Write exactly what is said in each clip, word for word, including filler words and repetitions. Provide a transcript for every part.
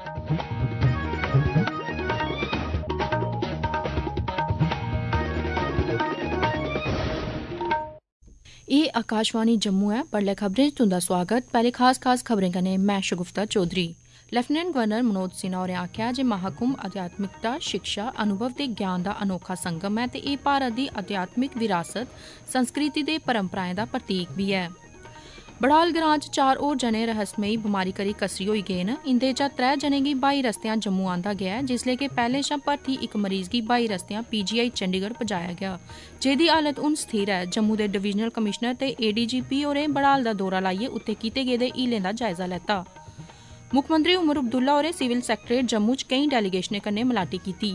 ये आकाशवाणी जम्मू है। बडलै खबरें च तुंदा स्वागत। पैह्ले खास खास खबरें कन्नै मैं शगुफ्ता चौधरी। लेफ्टिनेंट गवर्नर मनोज सिन्हा होरें आखेआ जे महाकुंभ अध्यात्मिकता, शिक्षा, अनुभव ते ज्ञान दा अनोखा संगम है ते एह् भारत दी अध्यात्मिक विरासत, संस्कृति ते परंपराएं दा प्रतीक बी है। बड़ाल ग्रां च चार होर जने रहस्यमयी बमारी करी कसरी होई गे न। इंदे चा त्रै जनें गी ब्हाई रस्तेयां जम्मू आंदा गेआ ऐ, जिसलै कि पैह्ले शा भर्थी इक मरीज गी ब्हाई रस्तेयां पीजीआई चंडीगढ़ पजाया गेआ, जेह्दी हालत हून स्थिर है। जम्मू दे डिवीजनल कमिशनर ते एडीजीपी होरें बड़ाल दा दौरा लाइयै उत्थे कीते गेदे हीलें दा जायजा लैता। मुक्खमंत्री उमर अब्दुल्ला होरें सिविल सैक्रेटरेट जम्मू च केईं डेलीगेशनें कन्नै मलाटी कीती।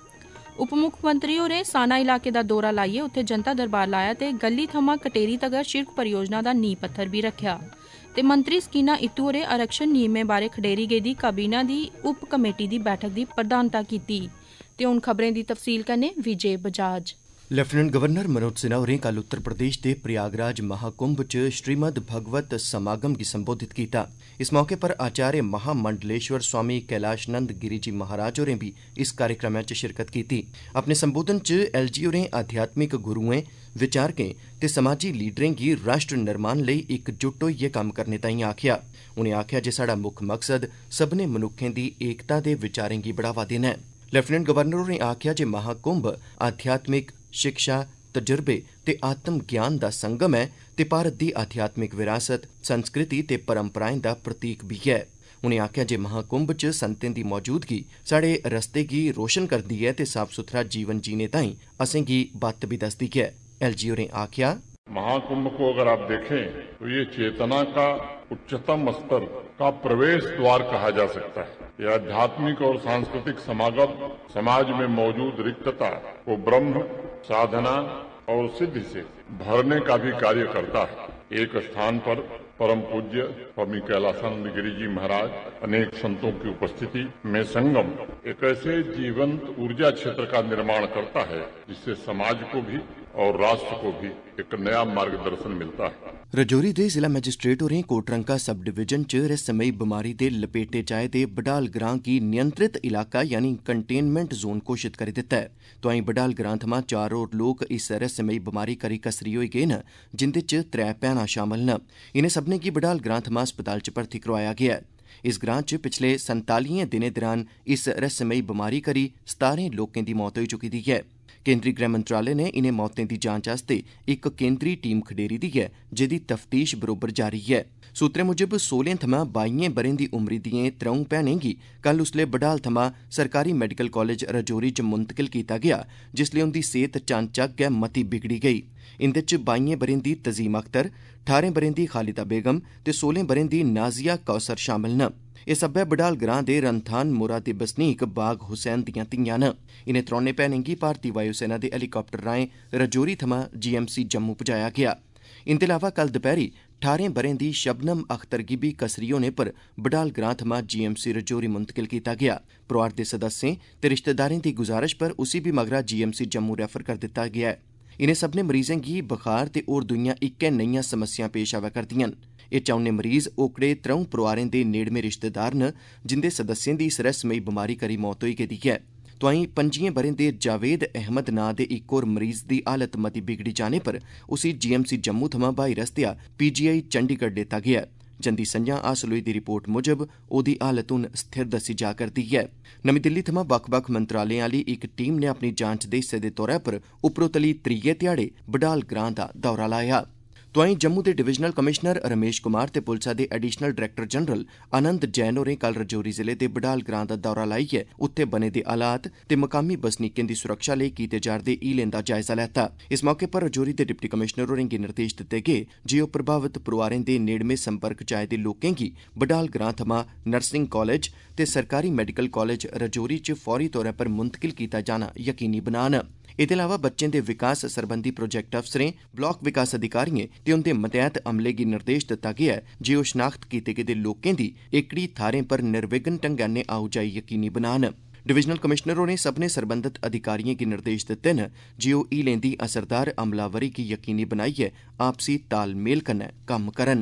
उप मुक्खमंत्री होरें साना इलाके दा दौरा लाइयै उत्थे जनता दरबार लाया ते गली थमां कटेरी तगर शिड़क परियोजना दा नींह पत्थर बी रखेआ। ते मंत्री सकीना इत्तू होरें आरक्षण नियमें बारै खडेरी गेदी काबीना दी उप कमेटी दी बैठक दी प्रधानता कीती। ते हुण खबरें दी तफसील कन्नै विजय बजाज। लेफ्टिनेंट गवर्नर मनोज सिन्हा होरें कल उत्तर प्रदेश दे प्रयागराज महाकुंभ च श्रीमद भगवत समागम गी संबोधित कीता। इस मौके पर आचार्य महामंडलेश्वर स्वामी कैलाशनंद गिरी जी महाराज होरें भी इस कार्यक्रम च शिरकत कीती। अपने संबोधन च एलजी होरें आध्यात्मिक गुरुएं, विचारकें ते समाजी लीडरें गी राष्ट्र निर्माण लेई इकजुट होइयै कम्म करने ताईं आखेआ। उनें आखेआ जे साढ़ा मुक्ख मकसद सब्भनें मनुक्खें दी एकता दे विचारें गी बढ़ावा देना ऐ। लेफ्टिनेंट गवर्नर होरें आखेआ जे महाकुंभ आध्यात्मिक, शिक्षा, तजुर्बे ते आत्म ज्ञान दा संगम ऐ ते भारत दी आध्यात्मिक विरासत, संस्कृति ते परंपराएं दा प्रतीक बी ऐ। उनें आखेआ जे महाकुंभ च संतें दी मौजूदगी साढ़े रस्ते गी रोशन करदी ऐ ते साफ सुथरा जीवन जीने ताईं असेंगी बत्त भी दसदी ऐ। एलजी होरें आखेआ, महाकुंभ को अगर आप देखें तो ये चेतना का उच्चतम स्तर का प्रवेश द्वार कहा जा सकता है। यह आध्यात्मिक और सांस्कृतिक समागम समाज में मौजूद रिक्तता को ब्रह्म, साधना और सिद्धि से भरने का भी कार्य करता है। एक स्थान पर परम पूज्य स्वामी कैलाशानंद गिरी जी महाराज अनेक संतों की उपस्थिति में संगम एक ऐसे जीवंत ऊर्जा क्षेत्र का निर्माण करता है जिससे समाज को भी और राष्ट्र को भी एक नया मार्गदर्शन मिलता है। रजौरी दे जिला मैजिस्ट्रेट होरें कोटरंका सब डिवीजन च रहस्यमयी बमारी दे लपेटे च आए दे बडाल ग्रां गी नियंत्रित इलाका यानी कंटेनमेंट जोन घोषित करी दित्ता है। तोआईं बडाल ग्रां थमां चार होर लोक इस रहस्यमयी बमारी करी कसरी होई गे न, जिंदे च त्रै भैणां शामल न। इनें सब्भनें गी बडाल ग्रां थमां अस्पताल च भर्थी करोआया गेआ ऐ। इस ग्रां च पिछले संतालियें दिनें दरान इस रहस्यमयी बमारी करी सतारें लोकें दी मौत होई चुकी दी ऐ। केंद्री गृह मंत्रालय ने इनें मौतें दी जांच आस्तै इक केंद्री टीम खडेरी दी ऐ, जेह्दी तफ्तीश बरोबर जारी ऐ। सूत्रें मुजब सोलें थमां बाइयें ब'रें दी उमरी दिएं त्र'ऊं भैनें गी कल उसलै बडाल थमां सरकारी मेडिकल कॉलेज रजौरी च मुंतकिल कीता गेआ, जिसलै उंदी सेह्त चानचक्क गै मती बिगड़ी गेई। इंदे च बाइयें ब'रें दी तजीम अख्तर, ठारें ब'रें दी खालिदा बेगम ते सोलें ब'रें दी नाजिया कौसर शामल न। एह् सब्बै बडाल ग्रां दे रनथान मोरा दे बसनीक बाग हुसैन दियां धियां न। इनें त्रौनें भैनें गी भारती वायुसेना दे हेलीकाप्टर राएं रजौरी थमां जीएमसी जम्मू पजाया गेआ। इंदे अलावा कल दपैह्री ठारें ब'रें दी शबनम अख्तर गी बी कसरी होने पर बडाल ग्रां थमां जीएमसी रजौरी मुंतकिल कीता गेआ। परोआर दे सदस्यें ते रिश्तेदारें दी गुजारिश पर उसी बी मगरा जीएमसी जम्मू रैफर कर दित्ता गेआ ऐ। इनें सब्भनें मरीजें गी बुखार ते होर दुइयां इक्कै नेहियां समस्यां पेश आवै करदियां न। एह् चौनें मरीज ओकड़े त्र'ऊं परोआरें दे नेड़मे रिश्तेदार न, जिंदे सदस्यें दी इस रहस्यमयी बमारी करी मौत होई गेदी ऐ। तोआईं पंजियें ब'रें दे जावेद अहमद नांऽ दे इक होर मरीज दी हालत मती बिगड़ी जाने पर उसी जीएमसी जम्मू थमां ब्हाई रस्तेया पीजीआई चंडीगढ़ लेता गेआ ऐ। जंदी संझां हासल होई दी रिपोर्ट मुजब ओह्दी हालत हून स्थिर दस्सी जा करदी ऐ। नमीं दिल्ली थमां बक्ख बक्ख मंत्रालयें आह्ली इक टीम ने अपनी जांच दे हिस्से दे तौरा पर उपरोतली त्रीये ध्याड़े बडाल ग्रां दा दौरा लाया। तोआईं जम्मू दे डिवीजनल कमिशनर रमेश कुमार ते पुलसा दे additional director general Anand Jain होरें कल रजौरी जिले दे बडाल ग्रां दा दौरा लाइयै उत्थे बने दे हालात ते मकामी बसनीकें दी सुरक्षा लेई कीते जा'रदे हीलें दा जायजा लैता। इस मौके पर रजौरी दे डिप्टी कमिशनर होरें गी निर्देश दित्ते गे जे ओह् प्रभावित परोआरें दे नेड़मे संपर्क च आए दे लोकें गी बडाल ग्रां थमां नर्सिंग कालेज ते सरकारी मेडिकल कालेज रजौरी च फौरी तौरा पर मुंतकिल कीता जाना यकीनी बनान। एह्दे अलावा बच्चें दे विकास सरबंधी प्रोजेक्ट अफसरें, ब्लाक विकास अधिकारिएं ते उंदे मतैह्त अमले गी निर्देश दित्ता गेआ ऐ जे ओह् शनाख्त कीते गेदे लोकें दी एह्कड़ी थाह्रें पर निर्विघ्न ढंगै नै आओ जाई यकीनी बनान। डिवीजनल कमिशनर होरें सब्भनें सरबंधत अधिकारिएं गी निर्देश दित्ते न जे ओह् हीलें दी असरदार अमलावरी गी यकीनी बनाइयै आपसी तालमेल कन्नै कम्म करन।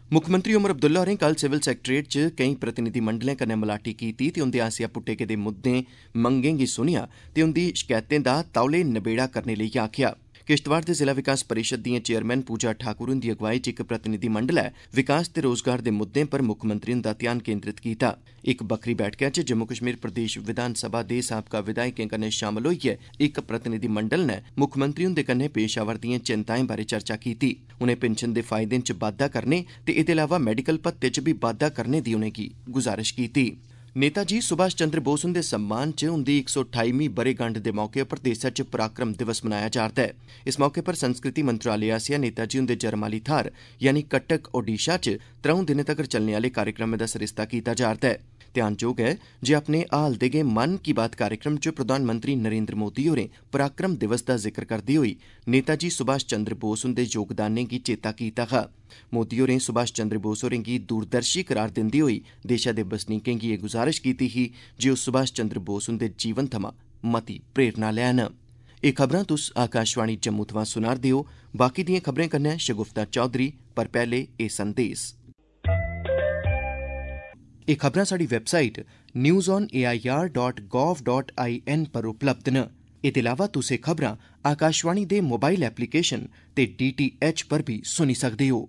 मुक्खमंत्री उमर अब्दुल्ला होरें कल सिविल सैक्रेटरीएट च केईं प्रतिनिधिमंडलें कन्नै मलाटी कीती ते उंदे आसेआ पुट्टे गेदे मुद्दें मंगें गी सुनेआ ते उंदी शकैतें दा तौले नबेड़ा करने लेई आखेआ। किश्तवाड़ दे जिला विकास परिषद दिएं चेयरमैन पूजा ठाकुर हुंदी अगुवाई च इक प्रतिनिधिमंडलै विकास ते रोजगार दे मुद्दें पर मुक्खमंत्री हुंदा ध्यान केंद्रित कीता। इक बक्खरी बैठका च जम्मू कश्मीर प्रदेश विधानसभा दे साबका विधायकें कन्नै शामल होइयै इक प्रतिनिधिमंडल नै मुक्खमंत्री हुंदे कन्नै पेश आवा'रदिएं चिंताएं बारै चर्चा कीती। उनें पेंशन दे फायदें च बाद्दा करने ते एह्दे अलावा मैडिकल भत्ते च बी बाद्दा करने दी उनेंगी गुजारिश कीती। नेताजी सुभाष चंद्र बोस हुंदे सम्मान च उंदी इक सौ ठाईमीं ब'रेगंढ दे मौके पर देसै च पराक्रम दिवस मनाया जा'रदा ऐ। इस मौके पर संस्कृति मंत्रालय आसेआ नेताजी हुंदे जन्म आह्ली थाह्र यानी कटक ओडिशा च त्रौं दिनें तगर चलने आह्ले कार्यक्रमें दा सरिस्ता कीता जा'रदा ऐ। ध्यानजोग है जे अपने हाल दे गै मन की बात कार्यक्रम च प्रधानमंत्री नरेंद्र मोदी होरें पराक्रम दिवस दा जिक्र करदे होई नेताजी सुभाष चंद्र बोस हुंदे योगदानें गी चेता कीता हा। मोदी होरें सुभाष चंद्र बोस होरें गी दूरदर्शी करार दिंदे होई देशै दे बसनीकें गी एह् गुजारिश कीती ही जे ओह् सुभाष चंद्र बोस हुंदे जीवन थमां मती प्रेरणा लैन। एह् खबरां तुस आकाशवाणी जम्मू थमां सुना'रदे ओ। बाकी दिएं खबरें कन्नै शगुफ्ता चौधरी, पर पैह्ले एह् संदेस। एह् खबरां साढ़ी website news on A I R dot gov dot I N पर उपलब्ध न। एह्दे अलावा तुस एह् खबरां आकाशवाणी दे मोबाइल एप्लीकेशन ते डी टी एच पर बी सुनी सकदे हो।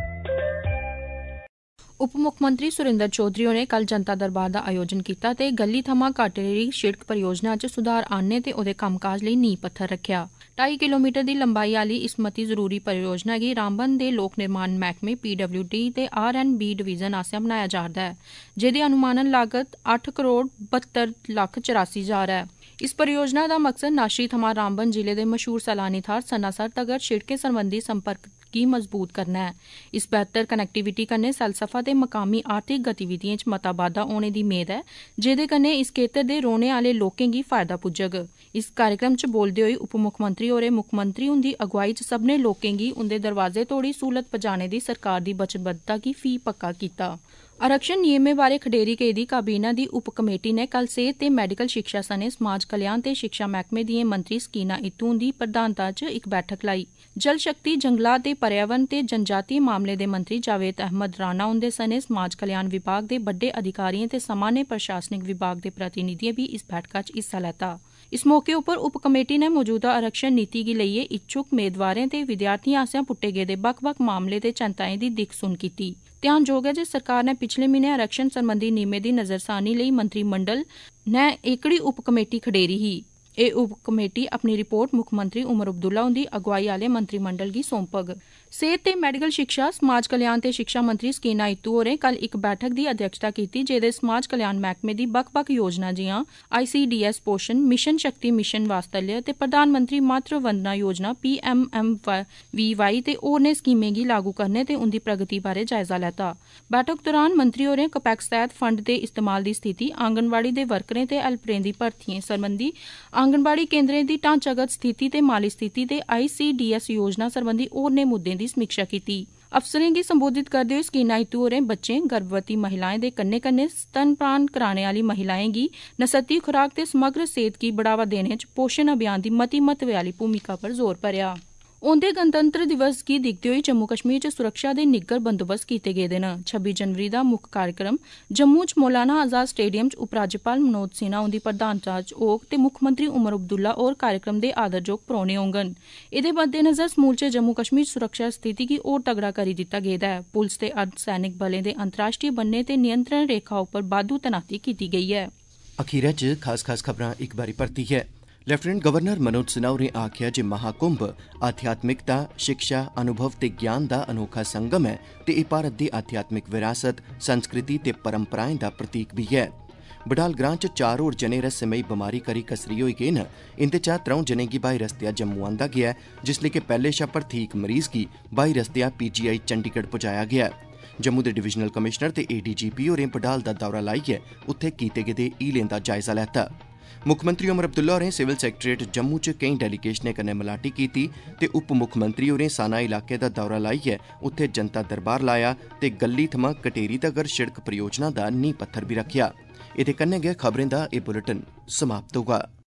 उप मुक्खमंत्री सुरेंद्र चौधरी होरें कल जनता दरबार दा आयोजन कीता ते गली थमां काटेरी शिड़क परियोजना च सुधार आह्नने ते ओह्दे कम्मकाज लेई नींह पत्थर रखेआ। ढाई किलोमीटर दी लंबाई आह्ली इस मती जरूरी परियोजना गी रामबन दे लोक निर्माण मैह्कमे पी डब्ल्यू डी ते आर एंड बी डिवीजन आसेआ बनाया जा'रदा ऐ, जेह्दी अनुमानन लागत अट्ठ करोड़ बहत्तर लक्ख चौरासी ज्हार ऐ। इस परियोजना दा मकसद नाशरी थमां रामबन जिले दे मशहूर सैलानी थाह्र सनासर तगर शिड़कें सरबंधी संपर्क गी मजबूत करना ऐ। इस बेहतर कनैक्टिविटी कन्नै सैलसफा ते मकामी आर्थिक गतिविधिएं च मता बाद्दा होने दी मेद ऐ, जेह्दे कन्नै इस खेतर दे रौह्ने आह्ले लोकें गी फायदा पुज्जग। इस कार्यक्रम च बोलदे होई उप मुक्खमंत्री होरें मुक्खमंत्री हुंदी अगुवाई च सब्भनें लोकें गी उंदे दरवाजे तोड़ी सहूलत पजाने दी सरकार दी वचनबद्धता गी फ्ही पक्का कीता। आरक्षण नियमें बारै खडेरी गेदी काबीना दी उप कमेटी ने कल सेहत ते मैडिकल शिक्षा सने समाज कल्याण ते शिक्षा मैह्कमे दिएं मंत्री सकीना इत्तू हुंदी प्रधानता च इक बैठक लाई। जल शक्ति, जंगलात ते पर्यावरण ते जनजातीय मामले दे मंत्री जावेद अहमद राणा हुंदे सने समाज कल्याण विभाग दे बड्डे अधिकारिएं ते सामान्य प्रशासनिक विभाग दे प्रतिनिधिएं बी इस बैठका च हिस्सा लैता। इस मौके उप्पर उप कमेटी ने मौजूदा आरक्षण नीति गी लेइयै इच्छुक मेदवारें ते विद्यार्थिएं आसेआ पुट्टे गेदे बक्ख बक्ख मामले ते चैंताएं दी दिक्ख सुन कीती। ध्यानजोग ऐ जे सरकार ने पिछले म्हीने आरक्षण सरबंधी नियमें दी नजरसानी लेई मंत्रिमंडल ने एह्कड़ी उप कमेटी खडेरी ही। एह् उप कमेटी अपनी रिपोर्ट मुक्खमंत्री उमर अब्दुल्ला हुंदी अगुवाई आह्ले मंत्रिमंडल गी सौंपग। सेहत ते मैडिकल शिक्षा, समाज कल्याण ते शिक्षा मंत्री सकीना इत्तू होरें कल इक बैठक दी अध्यक्षता कीती, जेह्दे समाज कल्याण मैह्कमे दी बक्ख बक्ख योजना जि'यां आई सी डी एस पोषण, मिशन शक्ति मिशन वात्सल्य ते प्रधानमंत्री मातृ वंदना योजना P M M V Y ते होरनें स्कीमें गी लागू करने ते उंदी प्रगति बारै जायजा लैता। बैठक दौरान मंत्री होरें कपैक्स तैह्त फंड दे इस्तेमाल दी स्थिति, आंगनबाड़ी दे वर्करें ते हैल्परें दी भर्थियें सरबंधी, आंगनबाड़ी केंद्रें दी ढांचागत स्थिति ते माली स्थिति ते आई सी डी एस योजना सरबंधी होरनें मुद्दें दी समीक्षा कीती। अफसरें गी संबोधित करदे होई सकीना इत्तू होरें बच्चें, गर्भवती महिलाएं दे कन्नै कन्नै स्तनपान कराने आह्ली महिलाएं गी नसती खुराक ते समग्र सेहत गी बढ़ावा देने च पोषण अभियान दी मती महत्वै आह्ली भूमिका पर जोर भरेआ। औंदे गणतंत्र दिवस गी दिक्खदे होई जम्मू कश्मीर च सुरक्षा दे निग्गर बंदोबस्त कीते गेदे न। छब्बी जनवरी दा मुक्ख कार्यक्रम जम्मू च मौलाना आजाद स्टेडियम च उपराज्यपाल मनोज सिन्हा हुंदी प्रधानता च होग ते मुक्खमंत्री उमर अब्दुल्ला होर कार्यक्रम दे आदरजोग परौह्ने होङन। एह्दे मद्देनजर समूलचे जम्मू कश्मीर सुरक्षा स्थिति गी होर तगड़ा करी दित्ता गेदा ऐ। पुलस ते अर्धसैनिक बलें दे अंतर्राष्ट्रीय बन्ने ते नियंत्रण रेखा उप्पर बाद्धू तैनाती कीती गेई ऐ। अखीरै च खास खास खबरां इक बारी परतियै। लेफ्टिनेंट गवर्नर मनोज सिन्हा होरें आखेआ जे महाकुंभ आध्यात्मिकता, शिक्षा, अनुभव ते ज्ञान दा अनोखा संगम ऐ ते एह् भारत दी आध्यात्मिक विरासत, संस्कृति ते परंपराएं दा प्रतीक बी ऐ। बडाल ग्रां च चार होर जने रहस्यमयी बमारी करी कसरी होई गे न। इंदे चा त्रौं जनें गी ब्हाई रस्तेआ जम्मू आंदा गेआ ऐ, जिसलै कि पैह्ले शा भर्थी इक मरीज गी ब्हाई रस्तेआ पी जी आई चंडीगढ़ पुजाया गेआ ऐ। जम्मू दे डिवीजनल कमिशनर ते ए डी जी पी होरें बडाल दा दौरा लाइयै उत्थे कीते गेदे हीलें दा जायजा लैता। मुक्खमंत्री उमर अब्दुल्ला होरें सिविल सैक्रेटरीएट जम्मू च केईं डेलीगेशनें कन्नै मलाटी कीती ते उप मुक्खमंत्री होरें साना इलाके दा दौरा लाइयै उत्थे जनता दरबार लाया ते गल्ली थमां कटेरी तगर शिड़क परियोजना दा नींह पत्थर बी रखेआ। एह्दे कन्नै गै खबरें दा एह् बुलेटिन समाप्त होगा।